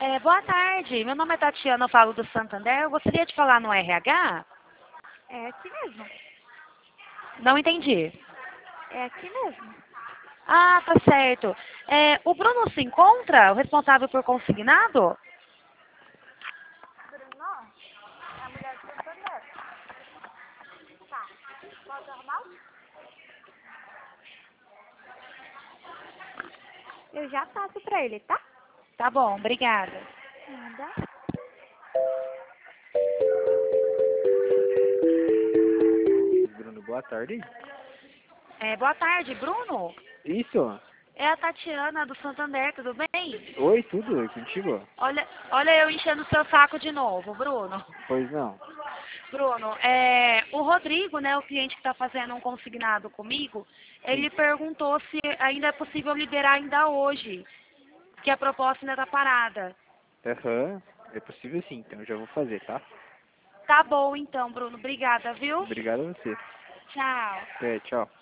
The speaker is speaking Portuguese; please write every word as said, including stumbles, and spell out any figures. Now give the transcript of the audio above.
É, boa tarde, meu nome é Tatiana, eu falo do Santander. Eu gostaria de falar no R H? É aqui mesmo. Não entendi. É aqui mesmo. Ah, tá certo. É, o Bruno se encontra, o responsável por consignado? Bruno? É a mulher do Santander. Tá. Pode arrumar? Eu já passo pra ele, tá? Tá bom, obrigada. Nada. Bruno, boa tarde. É, boa tarde, Bruno. Isso? É a Tatiana do Santander, tudo bem? Oi, tudo? É contigo? Olha, olha eu enchendo o seu saco de novo, Bruno. Pois não. Bruno, é, o Rodrigo, né, o cliente que está fazendo um consignado comigo, Sim. ele perguntou se ainda é possível liberar ainda hoje, que a proposta ainda está parada. Aham. É possível sim, então eu já vou fazer, tá? Tá bom então, Bruno. Obrigada, viu? Obrigado a você. Tchau. É, tchau.